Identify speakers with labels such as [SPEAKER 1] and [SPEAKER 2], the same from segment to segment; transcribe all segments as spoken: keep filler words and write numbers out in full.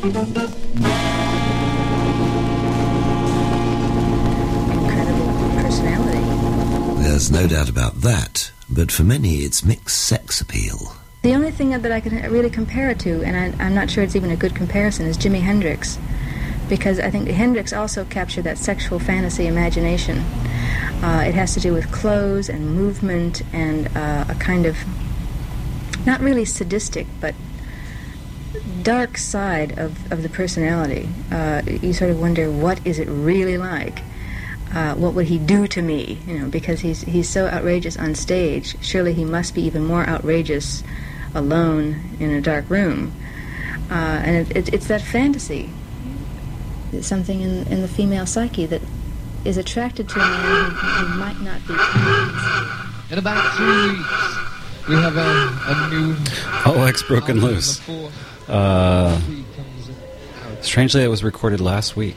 [SPEAKER 1] incredible personality.
[SPEAKER 2] There's no doubt about that, but for many it's mixed sex appeal.
[SPEAKER 1] The only thing that I can really compare it to, and I, I'm not sure it's even a good comparison, is Jimi Hendrix, because I think Hendrix also captured that sexual fantasy imagination. Uh, it has to do with clothes and movement and uh, a kind of, not really sadistic, but dark side of, of the personality. Uh, you sort of wonder, what is it really like? Uh, what would he do to me? You know, because he's he's so outrageous on stage. Surely he must be even more outrageous alone in a dark room. Uh, and it, it, it's that fantasy. It's something in, in the female psyche that is attracted to a man who, who might not be.
[SPEAKER 3] In about three weeks, we have a, a new...
[SPEAKER 4] Oh, X Broken Loose. Uh, strangely, it was recorded last week.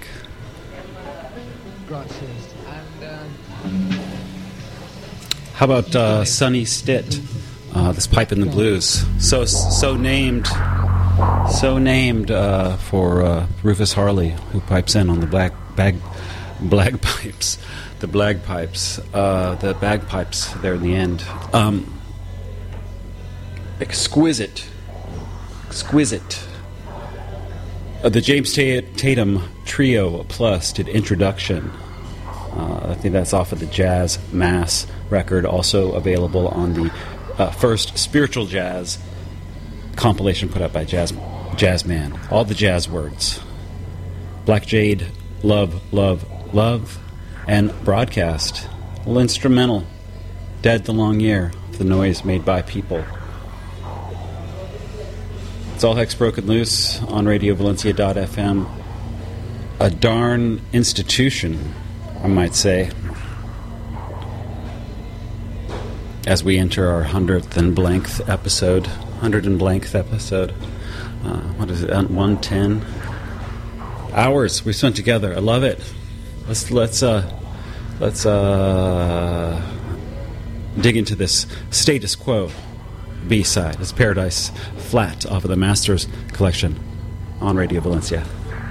[SPEAKER 4] How about uh, Sonny Stitt? Uh, this Pipe in the Blues. So so named, so named uh, for uh, Rufus Harley, who pipes in on the black bag, bagpipes, the bagpipes, uh, the bagpipes there in the end. Um, exquisite, exquisite. Uh, the James Tatum Trio Plus did Introduction. Uh, I think that's off of the Jazz Mass record, also available on the uh, first Spiritual Jazz compilation put out by Jazz Jazzman. All the jazz words. Black Jade, Love, Love, Love, and Broadcast. A little instrumental. Dead the Long Year, the noise made by people. It's all Hex Broken Loose on radio valencia dot f m. A darn institution, I might say, as we enter our hundredth and blank episode, hundred and blank episode. Uh, what is it? One ten hours we spent together. I love it. Let's let's uh, let's uh, dig into this Status Quo B-side. It's Paradise Flat off of the Masters collection on Radio Valencia.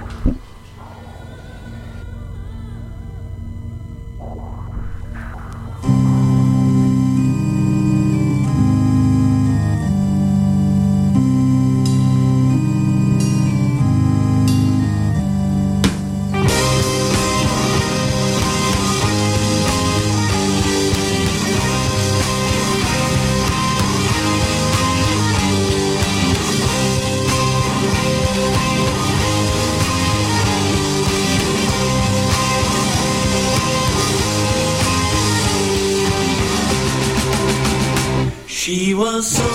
[SPEAKER 5] She was sold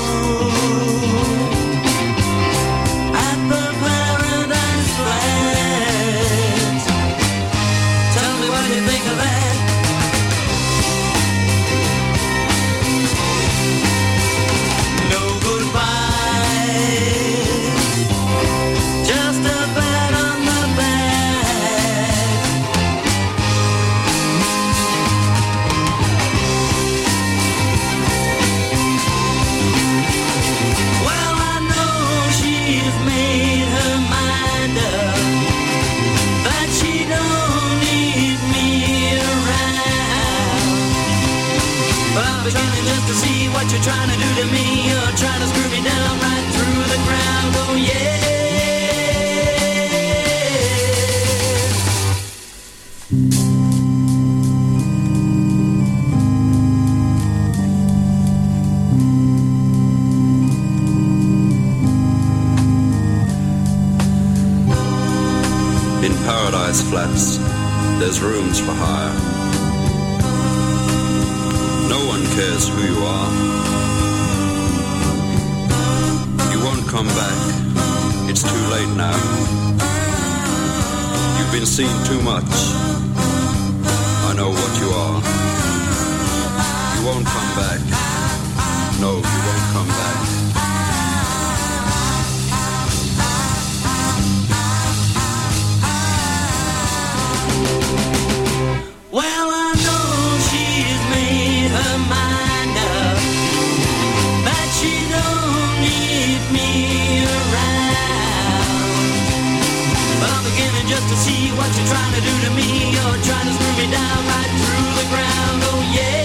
[SPEAKER 5] at the Paradise Flats. Tell me what you think of that. No goodbye, just a pat on the back. Well, I know she's made her mind up that she don't need me around. But I'm beginning just to see what you're trying to do to me. You're trying to screw me down right through the ground. Oh yeah.
[SPEAKER 6] In Paradise Flats, there's rooms for hire. No one cares who you are. You won't come back. It's too late now. You've been seen too much. I know what you are. You won't come back. No, you won't come back.
[SPEAKER 5] Well, I know she's made her mind up that she don't need me around. running just to see what you're trying to do to me. You're trying to screw me down right through the ground. Oh yeah.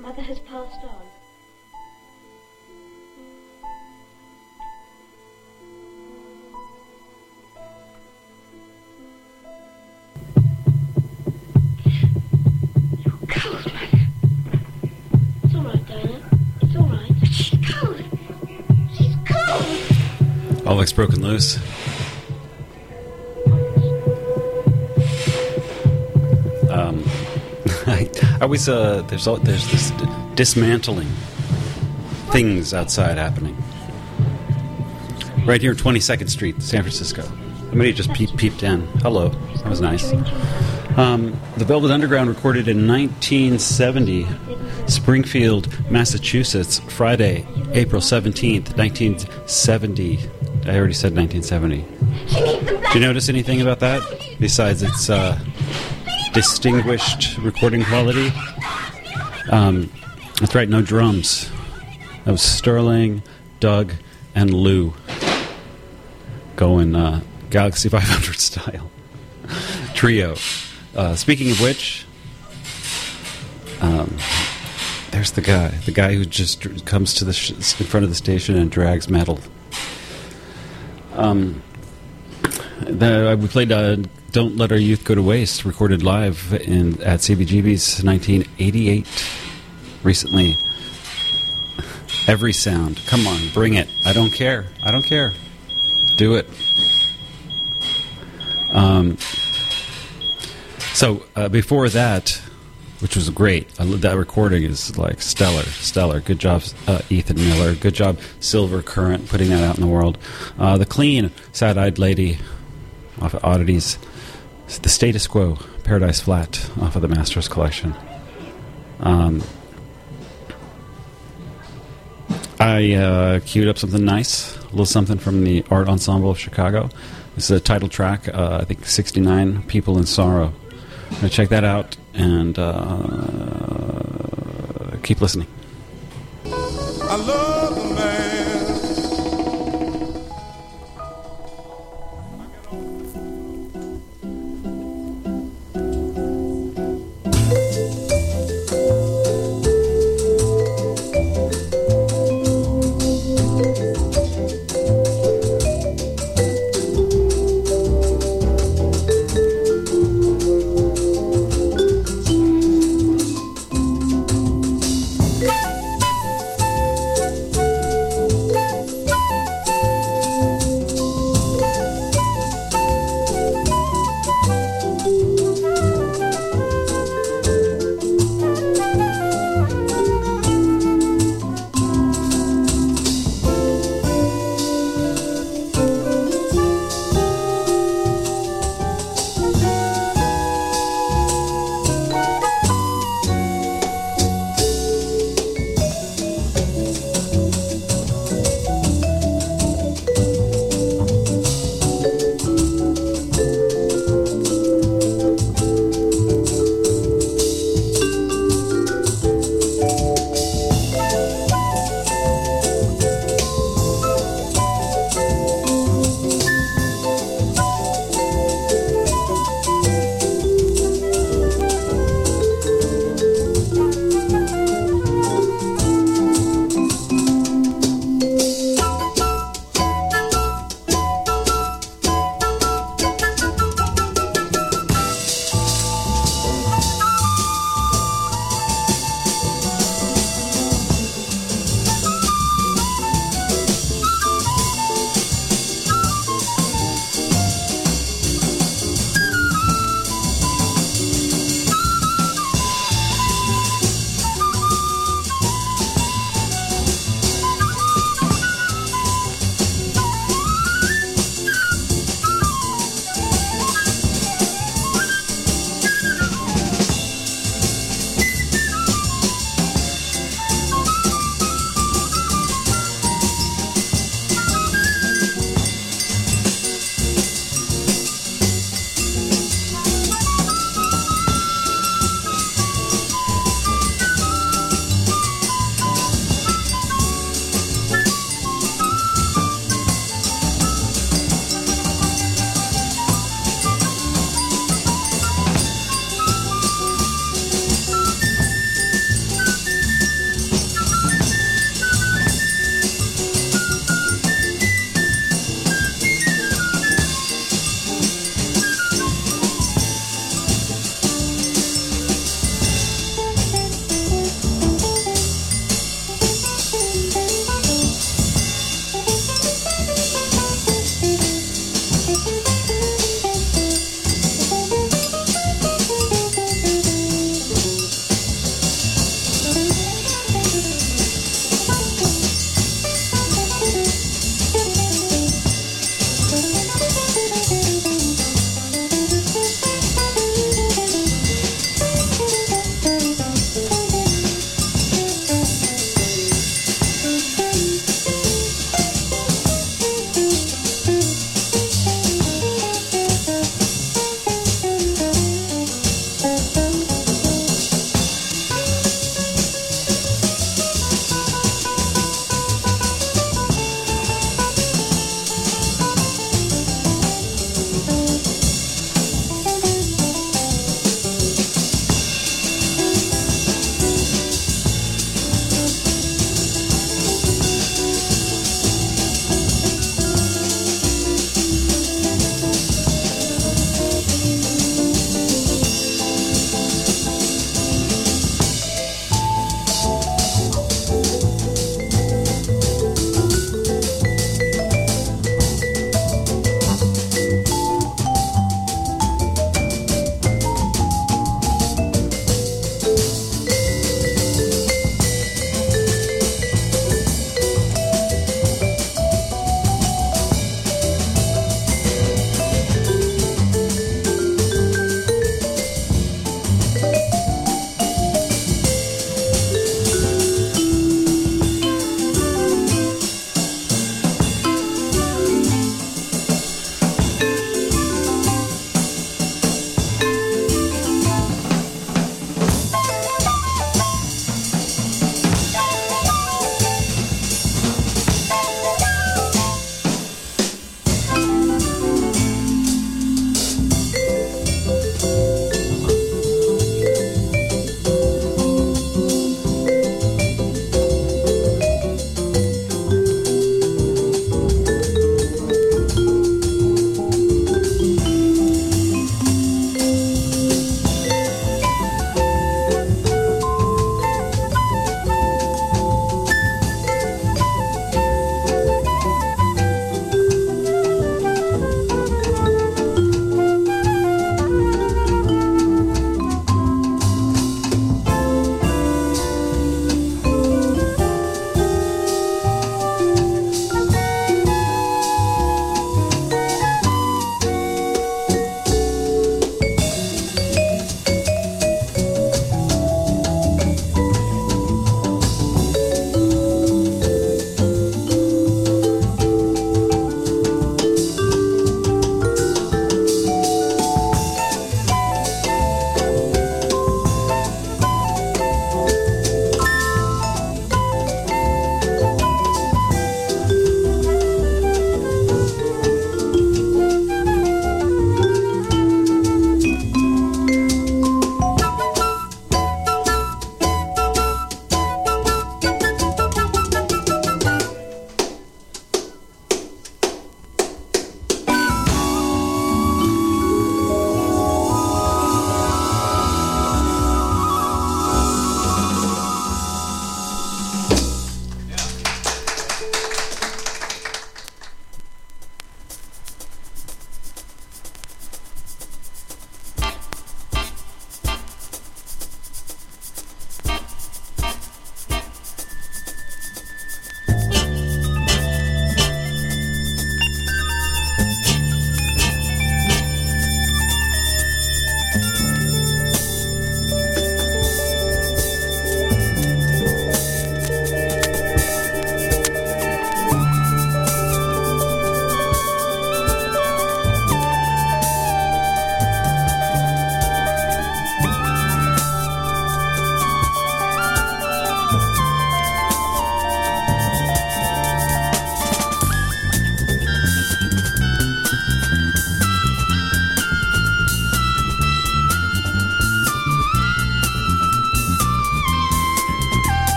[SPEAKER 7] Mother has passed on. You're cold, Mother. It's all right, Diana. It's all right. But she's cold. She's cold.
[SPEAKER 4] All X broken loose. Um, I, I always uh, there's all, there's this d- dismantling things outside happening. Right here, twenty-second Street, San Francisco. Somebody just peep, peeped in. Hello, that was nice. Um, the Velvet Underground recorded in nineteen seventy, Springfield, Massachusetts, Friday, April seventeenth, nineteen seventy. I already said nineteen seventy. Did you notice anything about that besides its uh, distinguished recording quality? Um, that's right, no drums. That was Sterling, Doug, and Lou going uh, Galaxy five hundred style. Trio. Uh, speaking of which, um, there's the guy. The guy who just dr- comes to the sh- in front of the station and drags metal. Um, the, we played uh, Don't Let Our Youth Go to Waste, recorded live in at C B G B's nineteen eighty-eight. Recently. Every sound. Come on, bring it. I don't care. I don't care. Do it. Um, so, uh, before that, which was great, I, that recording is like stellar, stellar. Good job, uh, Ethan Miller. Good job, Silver Current, putting that out in the world. Uh, the Clean, Sad-Eyed Lady, off of Oddities. The Status Quo, Paradise Flat, off of the Masters Collection. Um... I uh, queued up something nice, a little something from the Art Ensemble of Chicago. This is a title track, uh, I think sixty-nine, People in Sorrow. I'm going to check that out and uh, keep listening.
[SPEAKER 8] I love the man.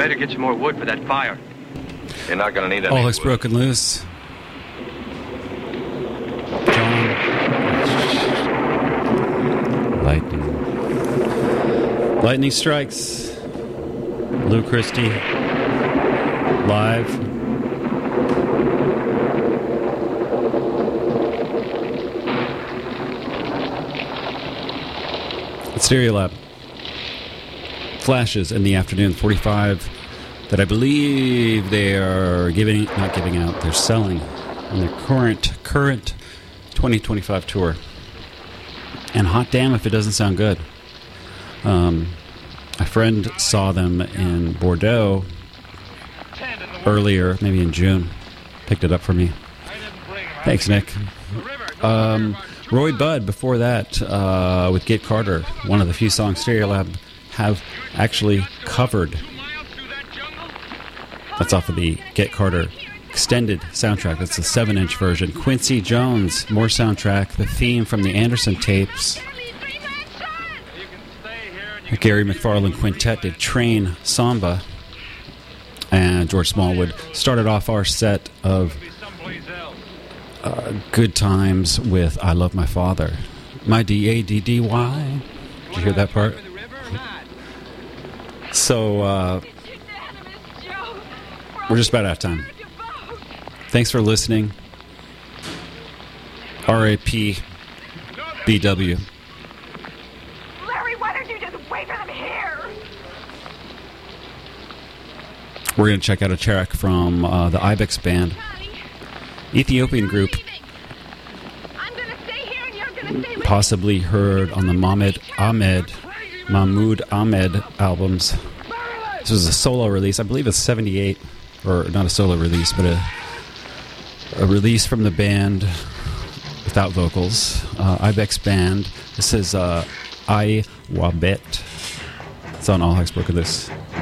[SPEAKER 9] better get some more wood for that fire.
[SPEAKER 10] You're not going to need any
[SPEAKER 4] All Heck's
[SPEAKER 10] wood.
[SPEAKER 4] Broken Loose. John. Lightning. Lightning Strikes. Lou Christie. Live. At Stereolab. Flashes in the afternoon, forty-five that I believe they are giving, not giving out, they're selling on their current current twenty twenty-five tour. And hot damn if it doesn't sound good. Um, a friend saw them in Bordeaux earlier, maybe in June. Picked it up for me. Thanks, Nick. Um, Roy Budd before that uh, with Get Carter, one of the few songs Stereolab have actually covered. That's off of the Get Carter extended soundtrack. That's the seven-inch version. Quincy Jones, more soundtrack. The theme from the Anderson tapes. The Gary McFarland Quintet did Train Samba. And George Smallwood started off our set of uh, good times with I Love My Father. My D A D D Y. Did you hear that part? So, uh, we're just about out of time. Thanks for listening. R A P B W.
[SPEAKER 11] Larry, why don't you just wait for them here?
[SPEAKER 4] We're going to check out a track from uh, the Ibex Band. Ethiopian group. Possibly heard on the Mahmoud Ahmed, Mahmoud Ahmed albums. This was a solo release. I believe it's seventy-eight. Or not a solo release, but a, a release from the band without vocals. Uh, Ibex Band. This is uh, I Wabet. It's on All Heck's Broken Loose.